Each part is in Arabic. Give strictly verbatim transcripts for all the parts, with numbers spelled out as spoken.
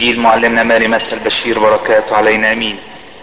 انجيل معلمنا ماري متى البشير بركاته علينا امين.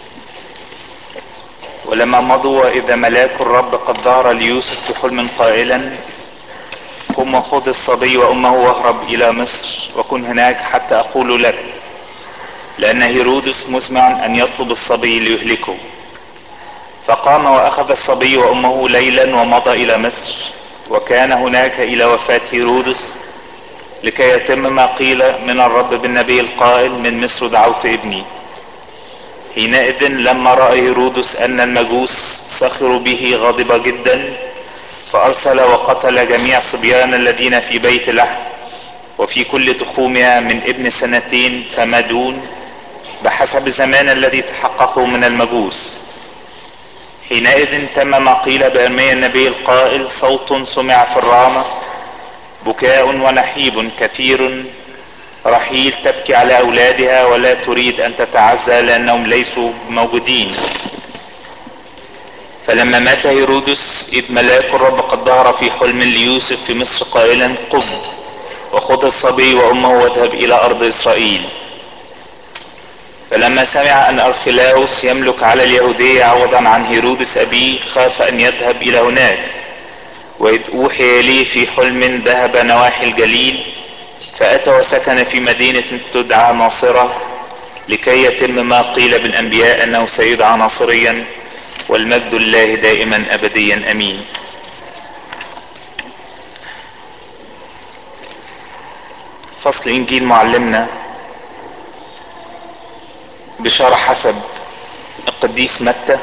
ولما مضوا واذا ملاك الرب قد ظهر ليوسف في حلم قائلا: قم وخذ الصبي وامه واهرب الى مصر وكن هناك حتى اقول لك، لان هيرودس مزمع ان يطلب الصبي ليهلكه. فقام واخذ الصبي وامه ليلا ومضى الى مصر، وكان هناك الى وفاة هيرودس، لكي يتم ما قيل من الرب بالنبي القائل: من مصر دعوت ابني. حينئذ لما رأى هيرودس ان المجوس سخروا به غضب جدا، فارسل وقتل جميع الصبيان الذين في بيت لحم وفي كل تخومها من ابن سنتين فما دون، بحسب الزمان الذي تحققوا من المجوس. حينئذ تم ما قيل بأرميا النبي القائل: صوت سمع في الرامة بكاء ونحيب كثير، رحيل تبكي على اولادها ولا تريد ان تتعزى لانهم ليسوا موجودين. فلما مات هيرودس اذ ملاك الرب قد ظهر في حلم ليوسف في مصر قائلا: قم وخذ الصبي وامه واذهب الى ارض اسرائيل. فلما سمع ان ارخلاوس يملك على اليهودية عوضا عن هيرودس ابيه، خاف ان يذهب الى هناك. واذ اوحي اليه في حلم ذهب نواحي الجليل، فاتى وسكن في مدينة تدعى ناصرة، لكي يتم ما قيل بالانبياء انه سيدعى ناصريا، والمجد لله دائما ابديا امين. فصل انجيل معلمنا بشارة حسب القديس متى.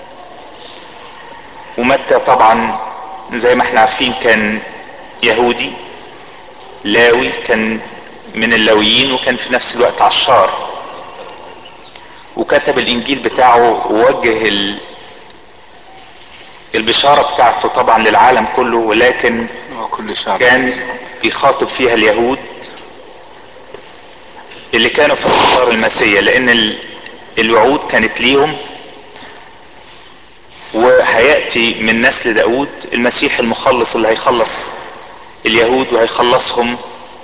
ومتى طبعا زي ما احنا عارفين كان يهودي لاوي، كان من اللاويين، وكان في نفس الوقت عشار، وكتب الانجيل بتاعه ووجه البشارة بتاعته طبعا للعالم كله، ولكن كان بيخاطب فيها اليهود اللي كانوا في انتظار المسيح، لان الوعود كانت ليهم، وهيأتي من نسل داود المسيح المخلص اللي هيخلص اليهود وهيخلصهم،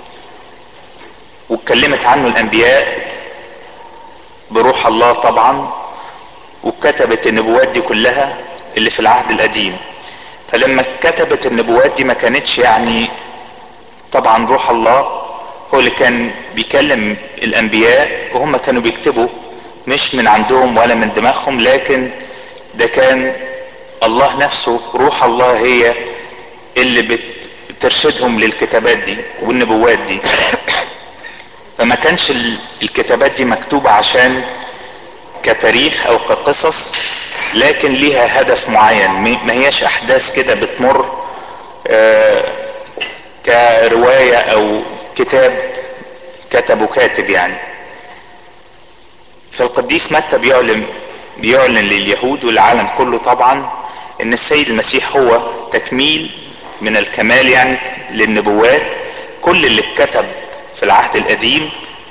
واتكلمت عنه الانبياء بروح الله طبعا، وكتبت النبوات دي كلها اللي في العهد القديم. فلما كتبت النبوات دي ما كانتش يعني طبعا روح الله هو اللي كان بيكلم الانبياء، وهم كانوا بيكتبوا مش من عندهم ولا من دماغهم، لكن ده كان الله نفسه، روح الله هي اللي بترشدهم للكتابات دي والنبوات دي. فما كانش الكتابات دي مكتوبة عشان كتاريخ او كقصص، لكن ليها هدف معين، ما هياش احداث كده بتمر آه كرواية او كتاب كتبه كاتب يعني. فالقديس متى بيعلن بيعلن لليهود والعالم كله طبعا ان السيد المسيح هو تكميل من الكمال يعني للنبوات، كل اللي اتكتب في العهد القديم،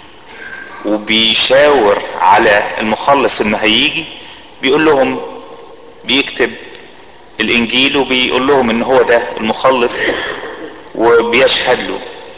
وبيشاور على المخلص انه هيجي، بيقول لهم بيكتب الانجيل وبيقول لهم ان هو ده المخلص وبيشهد له،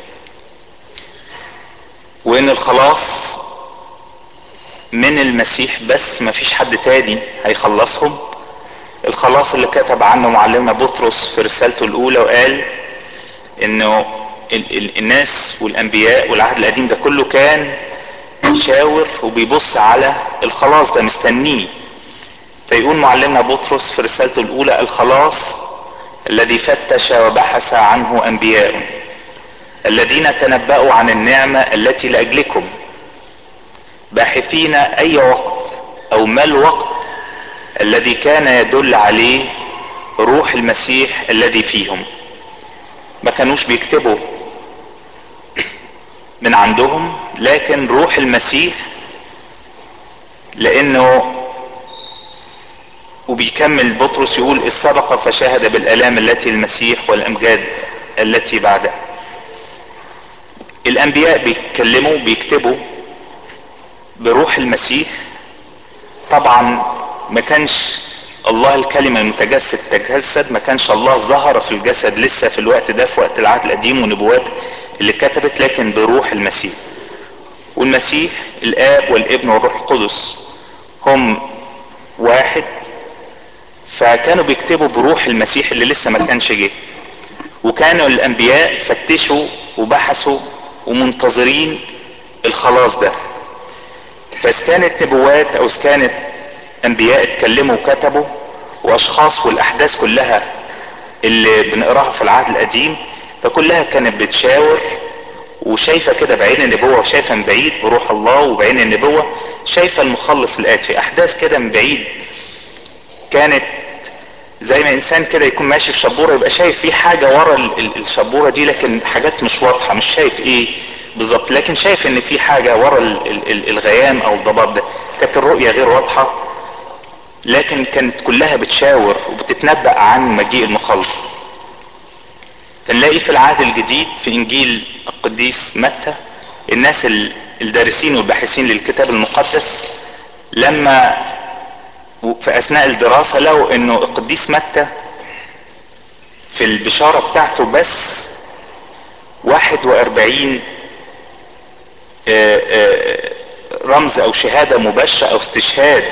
وان الخلاص من المسيح بس، مفيش حد تاني هيخلصهم. الخلاص اللي كتب عنه معلمنا بطرس في رسالته الاولى، وقال انه ال ال الناس والانبياء والعهد القديم ده كله كان شاور وبيبص على الخلاص ده مستنيه. فيقول معلمنا بطرس في رسالته الاولى: الخلاص الذي فتش وبحث عنه انبياء الذين تنبأوا عن النعمة التي لاجلكم، باحثين اي وقت او ما الوقت الذي كان يدل عليه روح المسيح الذي فيهم. ما كانوش بيكتبوا من عندهم، لكن روح المسيح، لانه وبيكمل بطرس يقول: إذ سبق فشهد بالآلام التي المسيح والأمجاد التي بعدها. الأنبياء بيتكلموا بيكتبوا بروح المسيح. طبعا ما كانش الله الكلمة المتجسد تجسد، ما كانش الله ظهر في الجسد لسه في الوقت ده، في وقت العهد القديم ونبوات اللي كتبت، لكن بروح المسيح. والمسيح الاب والابن والروح القدس هم واحد، فكانوا بيكتبوا بروح المسيح اللي لسه ما كانش جه. وكانوا الانبياء فتشوا وبحثوا ومنتظرين الخلاص ده. فاذا كانت نبوات او اذا كانت انبياء اتكلموا وكتبوا، واشخاص والاحداث كلها اللي بنقراها في العهد القديم فكلها كانت بتشاور وشايفة كده بعين النبوة، وشايفة من بعيد بروح الله، وبعين النبوة شايفة المخلص الآتي. أحداث كده من بعيد كانت زي ما إنسان كده يكون ماشي في شبورة يبقى شايف في حاجة ورا الشبورة دي، لكن حاجات مش واضحة، مش شايف إيه بالظبط، لكن شايف إن في حاجة ورا الغيام أو الضباب ده. كانت الرؤية غير واضحة، لكن كانت كلها بتشاور وبتتنبأ عن مجيء المخلص. فنلاقي في العهد الجديد في انجيل القديس متى الناس الدارسين والباحثين للكتاب المقدس لما في اثناء الدراسة لقوا انه القديس متى في البشارة بتاعته بس واحد واربعين رمز او شهادة مباشرة او استشهاد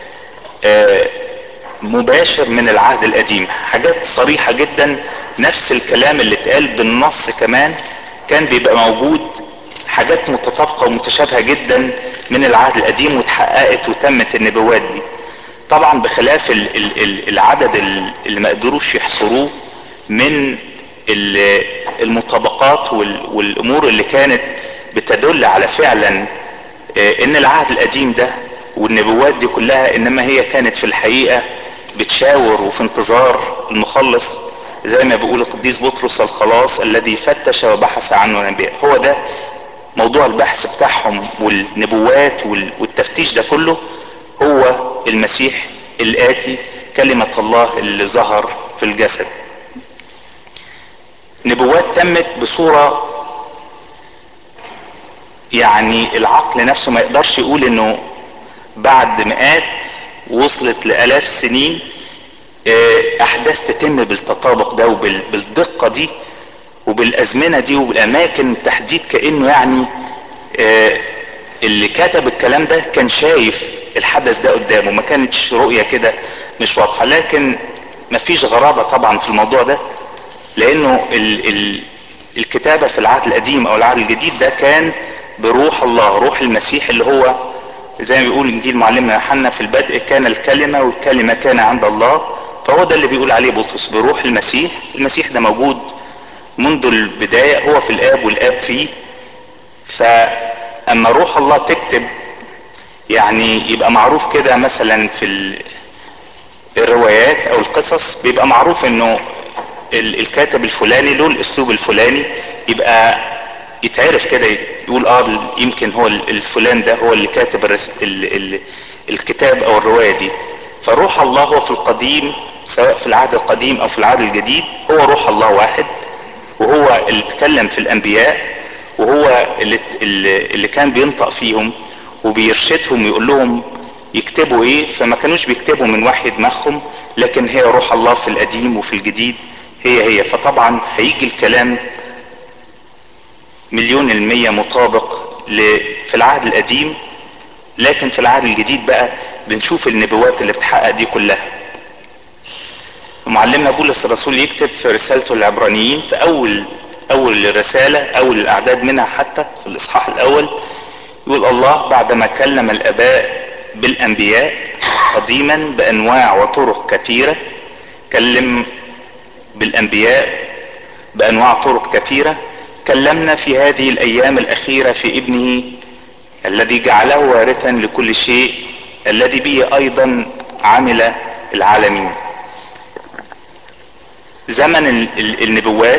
مباشر من العهد القديم، حاجات صريحة جدا. نفس الكلام اللي اتقال بالنص كمان كان بيبقى موجود، حاجات متطابقة ومتشابهة جدا من العهد القديم، واتحققت وتمت النبوات دي. طبعا بخلاف العدد اللي ما قدروش يحصروه من المطابقات والامور اللي كانت بتدل على فعلا ان العهد القديم ده والنبوات دي كلها انما هي كانت في الحقيقة بتشاور وفي انتظار المخلص. زي ما بيقول القديس بطرس: الخلاص الذي فتش وبحث عنه الانبياء. هو ده موضوع البحث بتاعهم والنبوات والتفتيش ده كله، هو المسيح الآتي، كلمة الله اللي ظهر في الجسد. نبوات تمت بصورة يعني العقل نفسه ما يقدرش يقول انه بعد مئات وصلت لآلاف سنين احداث تتم بالتطابق ده وبالدقة دي وبالازمنة دي وبالاماكن تحديد، كأنه يعني اللي كتب الكلام ده كان شايف الحدث ده قدامه، ما كانتش رؤية كده مش واضحة. لكن ما فيش غرابة طبعا في الموضوع ده، لانه ال ال الكتابة في العهد القديم او العهد الجديد ده كان بروح الله، روح المسيح، اللي هو زي ما بيقول انجيل معلمنا يوحنا: في البدء كان الكلمة والكلمة كان عند الله. فهو ده اللي بيقول عليه بطرس بروح المسيح. المسيح ده موجود منذ البداية، هو في الاب والاب فيه. فاما روح الله تكتب يعني يبقى معروف كده مثلا في الروايات او القصص بيبقى معروف انه الكاتب الفلاني له الاسلوب الفلاني، يبقى يتعرف كده يقول اه يمكن هو الفلان ده هو اللي كاتب ال ال الكتاب او الرواية دي. فروح الله هو في القديم سواء في العهد القديم او في العهد الجديد هو روح الله واحد، وهو اللي اتكلم في الانبياء، وهو اللي, اللي كان بينطق فيهم وبيرشدهم ويقول لهم يكتبوا ايه. فما كانوش بيكتبوا من وحي دماغهم، لكن هي روح الله في القديم وفي الجديد هي هي. فطبعا هيجي الكلام مليون المية مطابق في العهد القديم، لكن في العهد الجديد بقى بنشوف النبوات اللي بتحقق دي كلها. معلمنا بولس الرسول يكتب في رسالته للعبرانيين في اول اول الرسالة، اول الاعداد منها حتى في الاصحاح الاول، يقول: الله بعدما كلم الاباء بالانبياء قديما بانواع وطرق كثيرة، كلم بالانبياء بانواع طرق كثيرة، كلمنا في هذه الايام الاخيرة في ابنه الذي جعله وارثا لكل شيء، الذي به ايضا عمل العالمين. زمن النبوات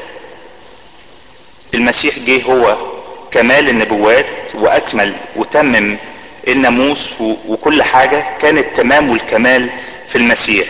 المسيح جه هو كمال النبوات واكمل وتمم الناموس وكل حاجة كانت تمام والكمال في المسيح.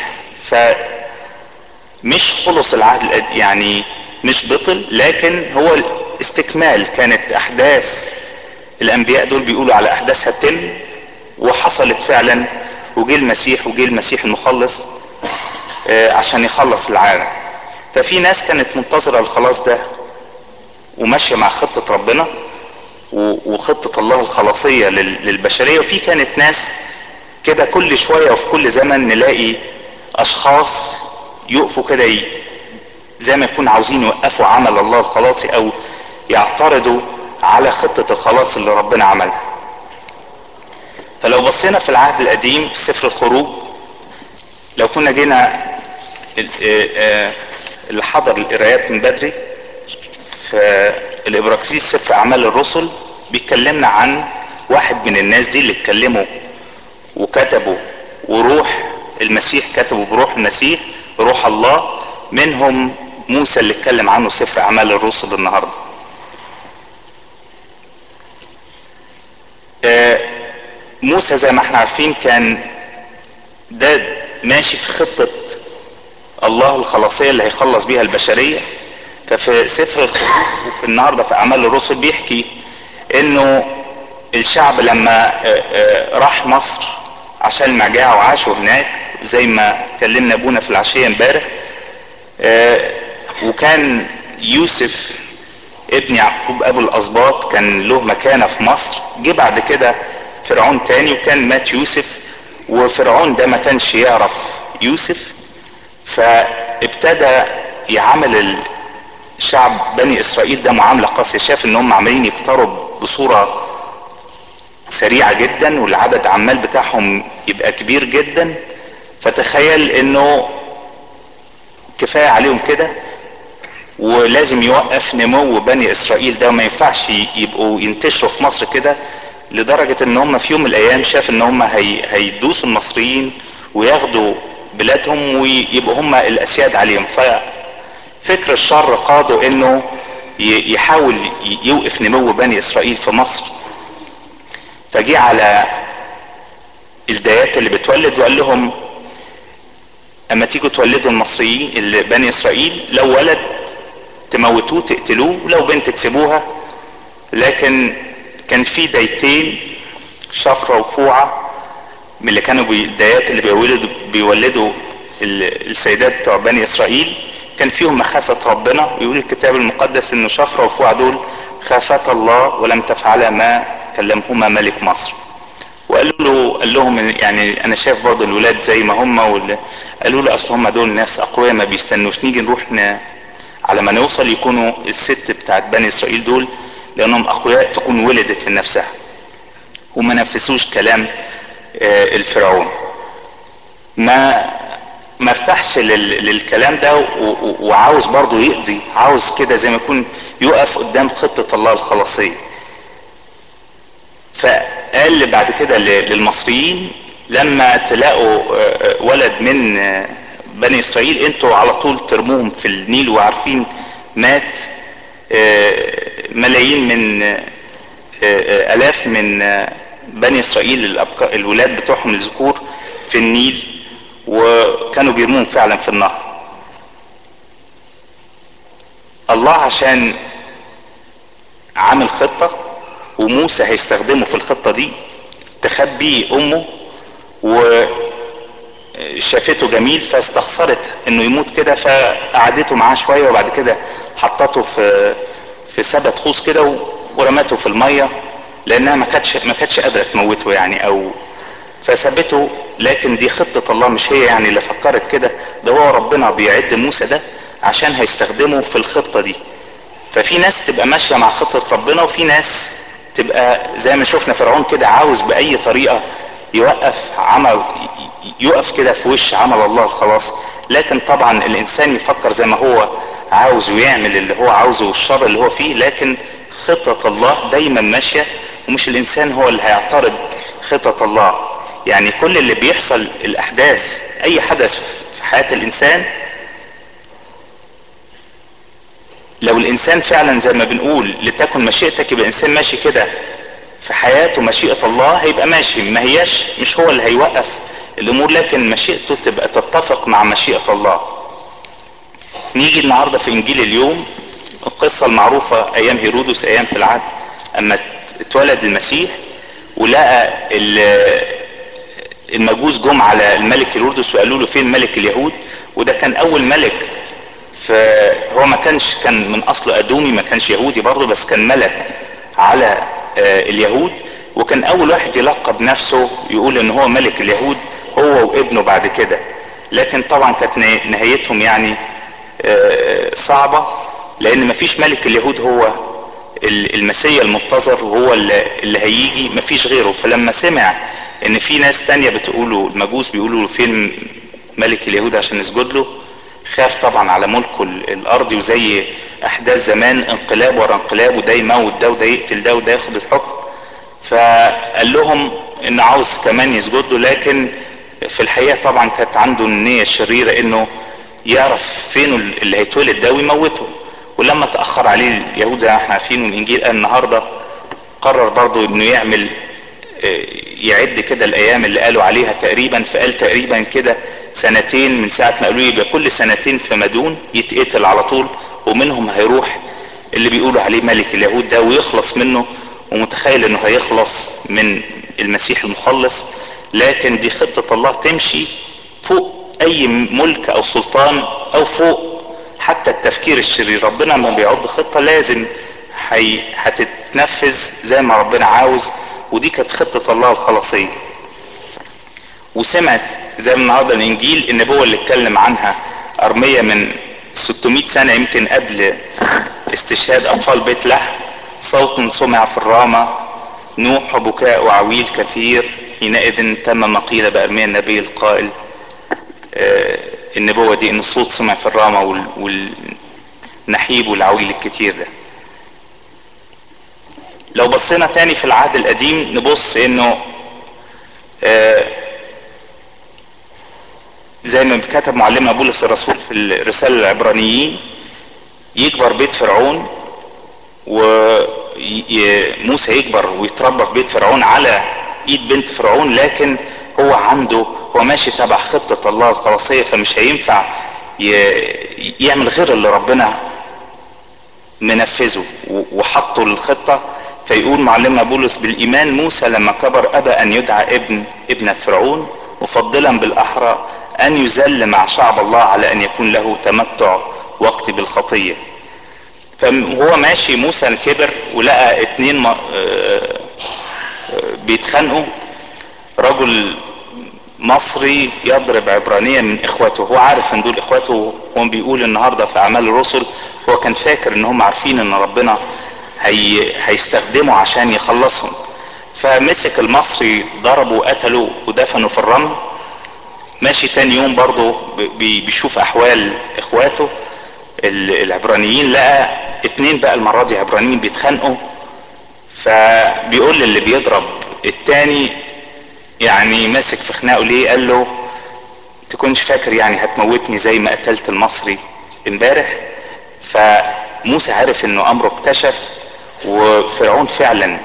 فمش خلص العهد يعني مش بطل، لكن هو استكمال. كانت احداث الانبياء دول بيقولوا على احداث هتتم وحصلت فعلا، وجه المسيح وجه المسيح المخلص عشان يخلص العالم. ففي ناس كانت منتظرة الخلاص ده وماشية مع خطة ربنا، وخطة الله الخلاصية للبشرية. وفي كانت ناس كده كل شوية وفي كل زمن نلاقي اشخاص يقفوا كده زي ما يكون عاوزين يوقفوا عمل الله الخلاصي او يعترضوا على خطة الخلاص اللي ربنا عملها. فلو بصينا في العهد القديم في سفر الخروج، لو كنا جينا اللي حضر القرايات من بدري في الابراكسيس سفر اعمال الرسل بيتكلمنا عن واحد من الناس دي اللي اتكلموا وكتبوا وروح المسيح كتبوا بروح المسيح روح الله، منهم موسى اللي اتكلم عنه سفر اعمال الرسل النهارده. موسى زي ما احنا عارفين كان ده ماشي في خطة الله الخلاصية اللي هيخلص بيها البشرية. ففي سفر الخروج وفي النهارده في اعمال الرسل بيحكي انه الشعب لما راح مصر عشان المجاعة وعاشوا هناك زي ما كلمنا ابونا في العشية امبارح، وكان يوسف ابن يعقوب ابو الاسباط كان له مكانة في مصر. جه بعد كده فرعون تاني وكان مات يوسف، وفرعون ده ما كانش يعرف يوسف، فابتدى يعامل الشعب بني اسرائيل ده معاملة قاسية. شاف ان هم عمالين يكتروا بصورة سريعة جدا والعدد عمال بتاعهم يبقى كبير جدا، فتخيل انه كفاية عليهم كده ولازم يوقف نمو بني اسرائيل ده وما ينفعش يبقوا ينتشروا في مصر كده، لدرجة ان هم في يوم من الايام شاف ان هم هي هيدوسوا المصريين وياخدوا بلادهم ويبقوا هم الاسياد عليهم. ففكر الشر قاده انه يحاول يوقف نمو بني اسرائيل في مصر. فجي على الدايات اللي بتولد وقال لهم اما تيجوا تولدوا المصريين اللي بني اسرائيل لو ولد تموتوه تقتلوه ولو بنت تسيبوها. لكن كان في دايتين شفرة وفوعة من اللي كانوا الدايات اللي بيولدوا بيولدوا السيدات بتوع بني اسرائيل كان فيهم مخافة ربنا. ويقول الكتاب المقدس انه شفرة وفوعة دول خافتا الله ولم تفعلا ما كلمهما ملك مصر. وقالوا له قال لهم يعني انا شايف برضه الولاد زي ما هم، قالوا له اصل هم دول ناس اقوياء ما بيستنوش نيجي نروح ن... على ما نوصل يكونوا الست بتاعت بني اسرائيل دول لانهم اقوياء تكون ولدت من نفسها. وما نفذوش كلام الفرعون. ما ما ارتاحش لل... للكلام ده و... وعاوز برضه يقضي، عاوز كده زي ما يكون يقف قدام خطة الله الخلاصية. فقال بعد كده للمصريين لما تلاقوا ولد من بني اسرائيل انتوا على طول ترموهم في النيل. وعارفين مات ملايين من الاف من بني اسرائيل الولاد بتوعهم الذكور في النيل وكانوا بيرموهم فعلا في النهر. الله عشان عامل خطة وموسى هيستخدمه في الخطة دي تخبي امه وشافته جميل فاستخسرت انه يموت كده فقعدته معاه شوية وبعد كده حطته في في سبت خوص كده ورمته في المية لانها ما كانتش ما كانتش قادرة تموته يعني او فسابته. لكن دي خطة الله مش هي يعني اللي فكرت كده، ده هو ربنا بيعد موسى ده عشان هيستخدمه في الخطة دي. ففي ناس تبقى ماشية مع خطة ربنا وفي ناس تبقى زي ما شفنا فرعون كده عاوز بأي طريقة يوقف عمل يقف كده في وش عمل الله الخلاص. لكن طبعا الانسان يفكر زي ما هو عاوز ويعمل اللي هو عاوزه والشر اللي هو فيه، لكن خطة الله دايما ماشية ومش الانسان هو اللي هيعترض خطة الله. يعني كل اللي بيحصل الاحداث اي حدث في حياة الانسان لو الانسان فعلا زي ما بنقول لتكن مشيئتك يبقى الانسان ماشي كده في حياته مشيئة الله هيبقى ماشي. ما هياش مش هو اللي هيوقف الامور لكن مشيئته تبقى تتفق مع مشيئة الله. نيجي النهاردة في انجيل اليوم القصة المعروفة ايام هيرودس ايام في العهد اما اتولد المسيح ولقى المجوس جم على الملك هيرودس وقالوا له فين ملك اليهود. وده كان اول ملك، فهو ما كانش كان من اصل ادومي ما كانش يهودي برضه بس كان ملك على اليهود، وكان اول واحد يلقب نفسه يقول ان هو ملك اليهود هو وابنه بعد كده. لكن طبعا كانت نهايتهم يعني صعبة، لان مفيش ملك اليهود هو المسيا المنتظر وهو اللي هيجي، مفيش غيره. فلما سمع ان في ناس تانية بتقولوا، المجوس بيقولوا فين ملك اليهود عشان نسجد له، خاف طبعا على ملكه الارضي، وزي احداث زمان انقلاب ورا انقلاب، وده يموت ده وده يقتل ده وده ياخد الحكم. فقال لهم ان عاوز كمان يسجد له، لكن في الحقيقة طبعا كانت عنده النية الشريرة انه يعرف فين اللي هيتولد ده ويموته. ولما تأخر عليه اليهود زي ما احنا عارفين، والانجيل قال النهاردة قرر برضو انه يعمل يعد كده الايام اللي قالوا عليها تقريبا، فقال تقريبا كده سنتين من ساعة ما قالوا يبقى كل سنتين في مدون يتقتل على طول، ومنهم هيروح اللي بيقولوا عليه ملك اليهود ده ويخلص منه. ومتخيل انه هيخلص من المسيح المخلص. لكن دي خطة الله تمشي فوق اي ملك او سلطان او فوق حتى التفكير الشرير. ربنا لما بيعض خطة لازم هي هتتنفذ زي ما ربنا عاوز، ودي كانت خطة الله الخلاصية. وسمعت زي ما النهارده الانجيل النبوة اللي اتكلم عنها ارميا من ستمائة سنة يمكن قبل استشهاد اطفال بيت لحم: صوت سمع في الرامة، نوح وبكاء وعويل كثير، حينئذ تم ما قيل بأرميا النبي القائل. آه النبوة دي ان الصوت سمع في الرامة والنحيب والعويل الكتير ده. لو بصينا تاني في العهد القديم نبص انه آه زي ما كتب معلمنا بولس الرسول في الرسالة العبرانيين: يكبر بيت فرعون، وموسى يكبر ويتربى في بيت فرعون على ايد بنت فرعون، لكن هو عنده هو ماشي تبع خطة الله الخلاصية، فمش هينفع يعمل غير اللي ربنا منفذه وحطه للخطة. فيقول معلمنا بولس: بالايمان موسى لما كبر ابى ان يدعى ابن ابنة فرعون، مفضلا بالاحرى ان يذل مع شعب الله على ان يكون له تمتع وقتي بالخطية. فهو ماشي موسى كبر ولقى اتنين بيتخانقوا، رجل مصري يضرب عبرانية من اخواته، هو عارف ان دول اخواته. هو بيقول النهاردة في اعمال الرسل هو كان فاكر ان هم عارفين ان ربنا هي هيستخدمه عشان يخلصهم. فمسك المصري ضربه وقتله ودفنه في الرمل. ماشي تاني يوم برضه بيشوف احوال اخواته العبرانيين، لقى اتنين بقى المرة دي عبرانيين بيتخانقوا. فبيقول للي بيضرب التاني يعني ماسك في خناقه ليه؟ قال له: تكونش فاكر يعني هتموتني زي ما قتلت المصري امبارح؟ فموسى عارف انه امره اكتشف، وفرعون فعلا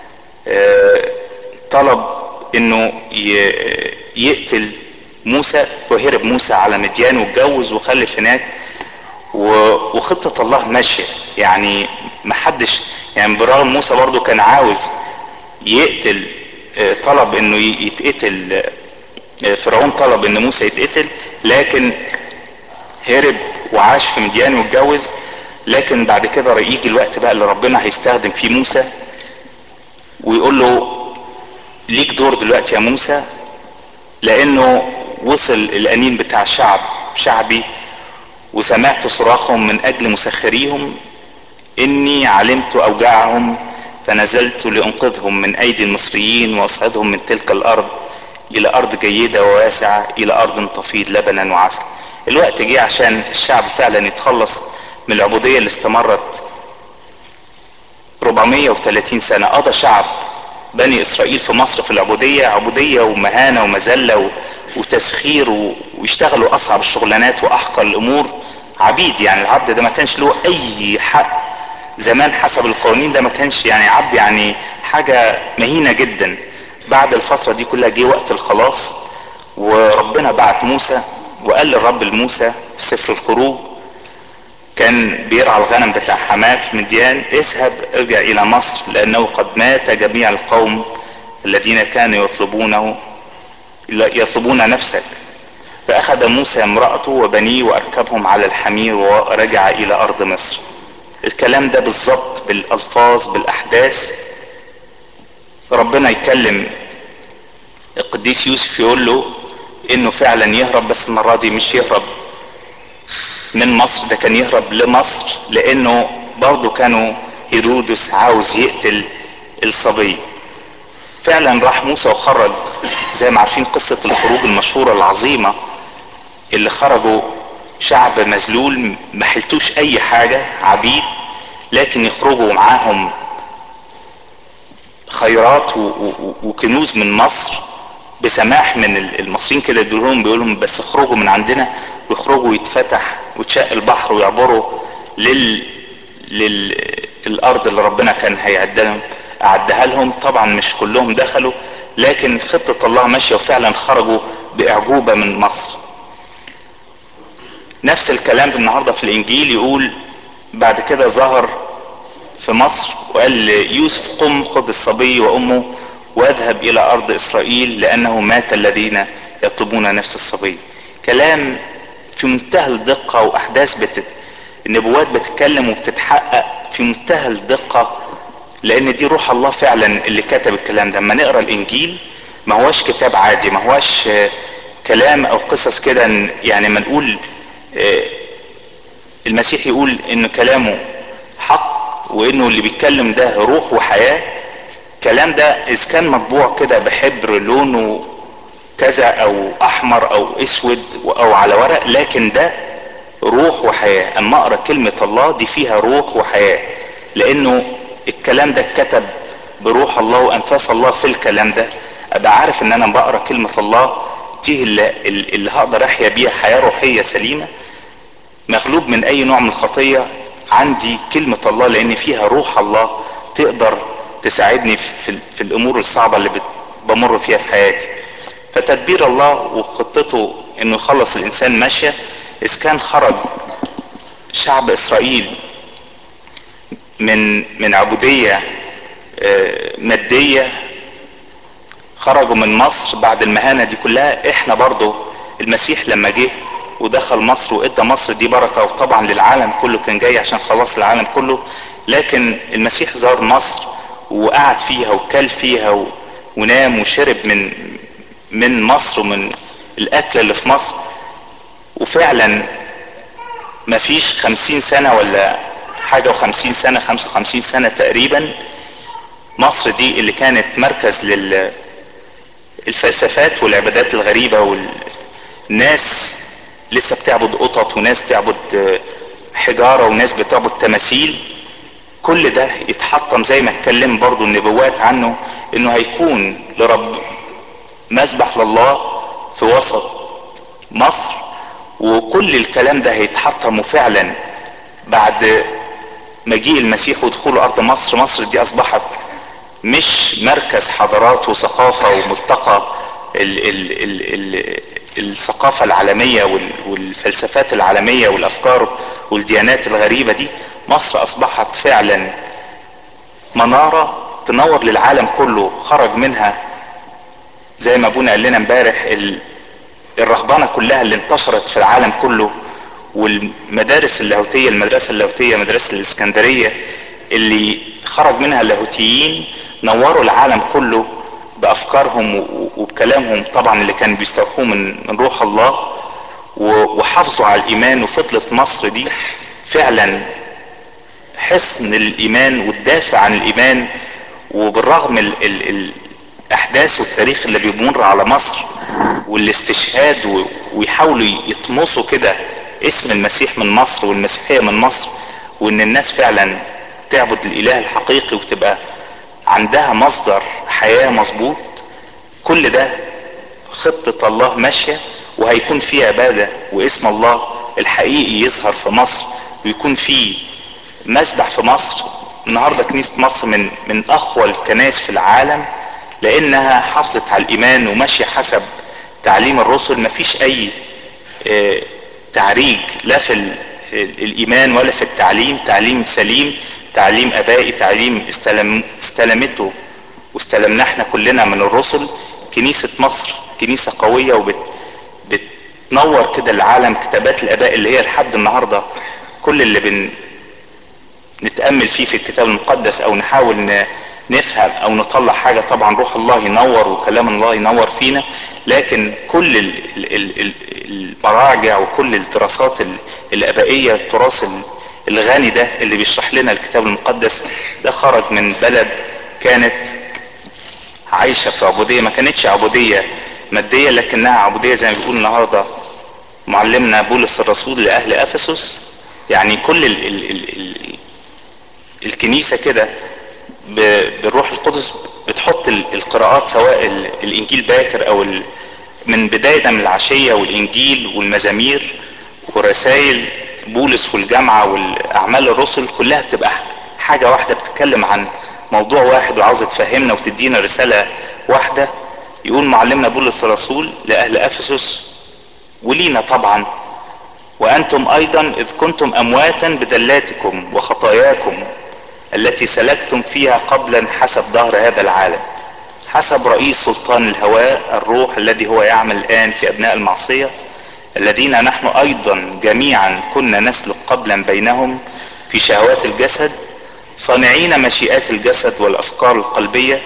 طلب انه يقتل موسى، وهرب موسى على مديان واتجوز وخلف هناك. وخطة الله ماشية يعني محدش يعني، برغم موسى برضو كان عاوز يقتل، طلب انه يتقتل، فرعون طلب ان موسى يتقتل، لكن هرب وعاش في مديان واتجوز. لكن بعد كده يجي الوقت بقى اللي ربنا هيستخدم فيه موسى، ويقول له: ليك دور دلوقتي يا موسى، لانه وصل الانين بتاع شعب شعبي وسمعت صراخهم من اجل مسخريهم، اني علمت اوجاعهم فنزلت لانقذهم من ايدي المصريين واصعدهم من تلك الارض الى ارض جيدة وواسعة، الى ارض تفيض لبنا وعسل. الوقت جه عشان الشعب فعلا يتخلص من العبودية اللي استمرت أربعمائة وثلاثين سنة. قضى شعب بني اسرائيل في مصر في العبودية، عبودية ومهانة ومذلة وتسخير، ويشتغلوا اصعب الشغلانات واحقر الامور، عبيد. يعني العبد ده ما كانش له اي حق زمان حسب القوانين، ده ما كانش يعني عبد، يعني حاجة مهينة جدا. بعد الفترة دي كلها جه وقت الخلاص، وربنا بعت موسى وقال للرب لموسى في سفر الخروج، كان بيرعى الغنم بتاع حماه في مديان: اذهب ارجع الى مصر، لانه قد مات جميع القوم الذين كانوا يطلبونه يطلبون نفسك. فاخذ موسى امرأته وبنيه واركبهم على الحمير ورجع الى ارض مصر. الكلام ده بالظبط بالالفاظ بالاحداث ربنا يكلم القديس يوسف يقول له انه فعلا يهرب، بس المرة دي مش يهرب من مصر، ده كان يهرب لمصر، لانه برضو كانوا هيرودس عاوز يقتل الصبي. فعلا راح موسى وخرج، زي ما عارفين قصة الخروج المشهورة العظيمة اللي خرجوا شعب مذلول ما حلتوش اي حاجة، عبيد، لكن يخرجوا معاهم خيرات وكنوز من مصر بسماح من المصريين كده، يدولهم بيقولهم بس اخرجوا من عندنا، ويخرجوا يتفتح وتشق البحر ويعبروا لل للارض اللي ربنا كان هيعدها اعدها لهم. طبعا مش كلهم دخلوا، لكن خطة الله ماشية وفعلا خرجوا باعجوبة من مصر. نفس الكلام النهاردة في الانجيل يقول بعد كده ظهر في مصر وقال ليوسف قم خذ الصبي وامه واذهب الى ارض اسرائيل لانه مات الذين يطلبون نفس الصبي. كلام في منتهى الدقة، واحداث بتت... النبوات بتتكلم وبتتحقق في منتهى الدقة، لان دي روح الله فعلا اللي كتب الكلام ده. اما نقرا الانجيل ما هوش كتاب عادي، ما هوش كلام او قصص كده، يعني ما نقول المسيح يقول ان كلامه حق وانه اللي بيتكلم ده روح وحياة. الكلام ده اذا كان مطبوع كده بحبر لونه كذا او احمر او اسود او على ورق، لكن ده روح وحياة. اما اقرا كلمة الله دي فيها روح وحياة، لانه الكلام ده اتكتب بروح الله وانفاس الله في الكلام ده. ابقى عارف ان انا بقرا كلمة الله دي اللي, اللي هقدر احيا بيها حياة روحية سليمة، مغلوب من اي نوع من الخطية. عندي كلمة الله لان فيها روح الله تقدر تساعدني في, في الامور الصعبة اللي بمر فيها في حياتي. فتدبير الله وخطته انه يخلص الانسان ماشية. اذا كان خرج شعب اسرائيل من من عبودية مادية، خرجوا من مصر بعد المهانة دي كلها، احنا برضو المسيح لما جه ودخل مصر وادى مصر دي بركة، وطبعا للعالم كله كان جاي عشان خلاص العالم كله، لكن المسيح زار مصر وقعد فيها وكل فيها و... ونام وشرب من من مصر ومن الاكل اللي في مصر. وفعلا مفيش خمسين سنة ولا حاجة وخمسين سنة، خمسة وخمسين سنة تقريبا، مصر دي اللي كانت مركز للفلسفات والعبادات الغريبة، والناس لسه بتعبد قطط وناس تعبد حجارة وناس بتعبد تماثيل، كل ده يتحطم زي ما اتكلم برضو النبوات عنه انه هيكون لرب مسبح لله في وسط مصر. وكل الكلام ده هيتحطم فعلا بعد مجيء المسيح ودخول ارض مصر. مصر دي اصبحت مش مركز حضارات وثقافة وملتقى ال ال ال ال الثقافة العالمية والفلسفات العالمية والافكار والديانات الغريبة دي. مصر اصبحت فعلا منارة تنور للعالم كله. خرج منها زي ما ابونا قال لنا امبارح الرهبنة كلها اللي انتشرت في العالم كله، والمدارس اللاهوتية، المدرسة اللاهوتية مدرسة الاسكندرية اللي خرج منها اللاهوتيين نوروا العالم كله بافكارهم وبكلامهم طبعا اللي كانوا بيستوحوه من من روح الله، وحافظوا على الايمان. وفضلت مصر دي فعلا حصن الايمان والدافع عن الايمان. وبالرغم ال ال الاحداث والتاريخ اللي بيمر على مصر والاستشهاد، ويحاولوا يطمسوا كده اسم المسيح من مصر والمسيحية من مصر، وان الناس فعلا تعبد الاله الحقيقي وتبقى عندها مصدر حياة مظبوط، كل ده خطة الله ماشية، وهيكون فيه عبادة واسم الله الحقيقي يظهر في مصر، ويكون فيه مسبح في مصر. النهاردة كنيسة مصر من من اقوى الكنائس في العالم، لانها حافظت على الايمان وماشية حسب تعليم الرسل. مفيش اي اه تعريج لا في الايمان ولا في التعليم، تعليم سليم، تعليم ابائي، تعليم استلم استلمته واستلمنا احنا كلنا من الرسل. كنيسة مصر كنيسة قوية وبت بتنور كده العالم. كتابات الاباء اللي هي لحد النهاردة كل اللي بن نتأمل فيه في الكتاب المقدس او نحاول نفهم او نطلع حاجة. طبعا روح الله ينور وكلام الله ينور فينا، لكن كل ال- ال- ال- ال- المراجع وكل الدراسات ال- الابائية، التراث ال- الغني ده اللي بيشرح لنا الكتاب المقدس ده خرج من بلد كانت عايشة في عبودية، ما كانتش عبودية مادية لكنها عبودية زي ما بيقول النهاردة معلمنا بولس الرسول لأهل أفسس. يعني كل ال ال ال ال الكنيسة كده بالروح القدس بتحط القراءات، سواء الإنجيل باكر أو من بداية من العشية والإنجيل والمزامير ورسائل بولس والجامعة والأعمال الرسل، كلها بتبقى حاجة واحدة بتتكلم عن موضوع واحد وعاوزة تفهمنا وتدينا رسالة واحدة. يقول معلمنا بولس الرسول لأهل أفسس ولينا طبعا: وأنتم أيضا إذ كنتم أمواتا بدلاتكم وخطاياكم التي سلكتم فيها قبلا حسب ظهر هذا العالم، حسب رئيس سلطان الهواء الروح الذي هو يعمل الآن في أبناء المعصية، الذين نحن أيضا جميعا كنا نسلك قبلا بينهم في شهوات الجسد، صانعين مشيئات الجسد والأفكار القلبية،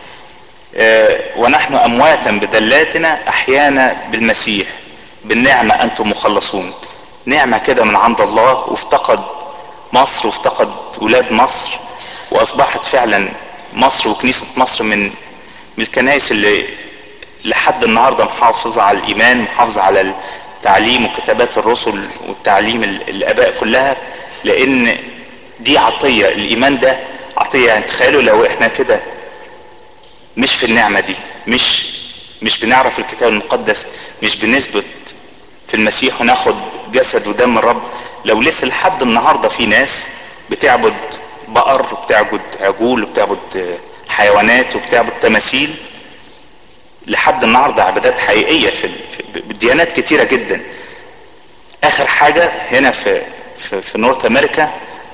ونحن أمواتا بدلاتنا أحيانا بالمسيح، بالنعمة أنتم مخلصون. نعمة كده من عند الله، وافتقد مصر وافتقد ولاد مصر، وأصبحت فعلا مصر وكنيسة مصر من من الكنائس اللي لحد النهاردة محافظة على الإيمان، محافظة على التعليم وكتابات الرسل والتعليم الآباء كلها، لأن دي عطية. الإيمان ده عطية. يعني تخيلوا لو احنا كده مش في النعمة دي، مش مش بنعرف الكتاب المقدس، مش بنثبت في المسيح وناخد جسد ودم الرب، لو لسه لحد النهاردة في ناس بتعبد بقر وبتعبد عجول وبتعبد حيوانات وبتعبد تماثيل لحد النهاردة، عبادات حقيقية في الديانات كتيرة جدا. اخر حاجة هنا في في, في نورث امريكا،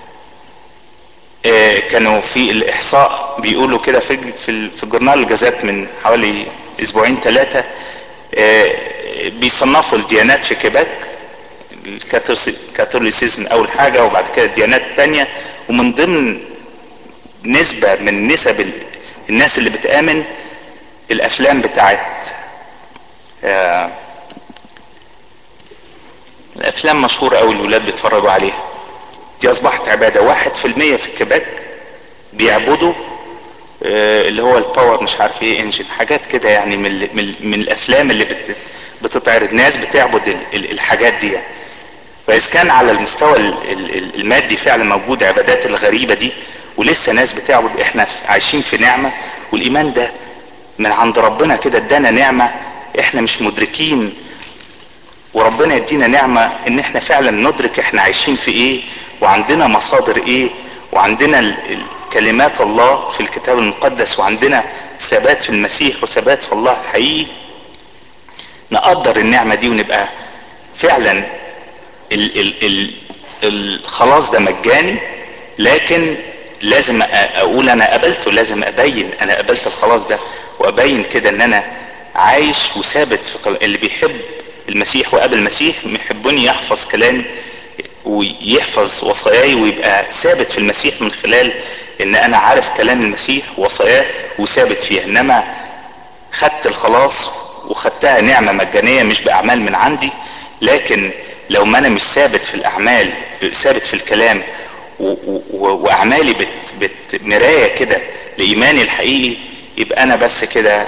آه كانوا في الاحصاء بيقولوا كده في في, في جورنال الجازات من حوالي اسبوعين ثلاثة، آه بيصنفوا الديانات في كيباك: الكاثوليسيزم اول حاجة، وبعد كده الديانات التانية، ومن ضمن نسبة من نسب الناس اللي بتآمن الافلام بتاعت آه الافلام مشهورة اوي الولاد بيتفرجوا عليها. دي اصبحت عبادة. واحد في المية في كيباك بيعبدوا آه اللي هو الباور مش عارف ايه انجن، حاجات كده يعني من, من, من الافلام اللي بت بتتعرض. ناس بتعبد ال ال الحاجات دي يعني. فاذا كان على المستوى ال ال المادي فعلا موجود عبادات الغريبة دي، ولسه ناس بتعبد، احنا عايشين في نعمة، والايمان ده من عند ربنا كده، ادانا نعمة احنا مش مدركين. وربنا يدينا نعمة ان احنا فعلا ندرك احنا عايشين في ايه، وعندنا مصادر ايه، وعندنا كلمات الله في الكتاب المقدس، وعندنا ثبات في المسيح وثبات في الله الحقيقي. نقدر النعمة دي ونبقى فعلا ال ال ال الخلاص ده مجاني، لكن لازم اقول انا قبلته، لازم ابين انا قبلت الخلاص ده، وابين كده ان انا عايش وثابت في اللي بيحب المسيح وقبل المسيح يحبني يحفظ كلامي ويحفظ وصاياي، ويبقى ثابت في المسيح من خلال ان انا عارف كلام المسيح ووصاياه وثابت فيها. انما خدت الخلاص وخدتها نعمة مجانية مش باعمال من عندي، لكن لو ما انا مش ثابت في الاعمال، ثابت في الكلام، واعمالي بت بت مراية كده لايماني الحقيقي، يبقى انا بس كده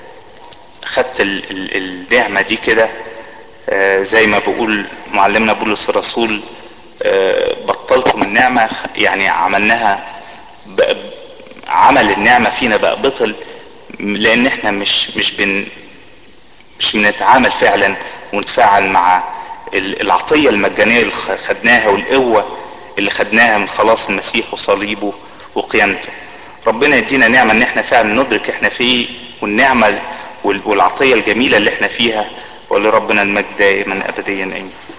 خدت ال ال النعمة دي كده، آه زي ما بقول معلمنا بولس الرسول، آه بطلتم النعمة، يعني عملناها عمل النعمة فينا بقى بطل، لان احنا مش مش بن مش بنتعامل فعلا ونتفاعل مع العطية المجانية اللي خدناها والقوة اللي خدناها من خلاص المسيح وصليبه وقيامته. ربنا يدينا نعمة ان احنا فعلا ندرك احنا فيه، والنعمة والعطية الجميلة اللي احنا فيها، ولربنا المجد دائما ابديا امين.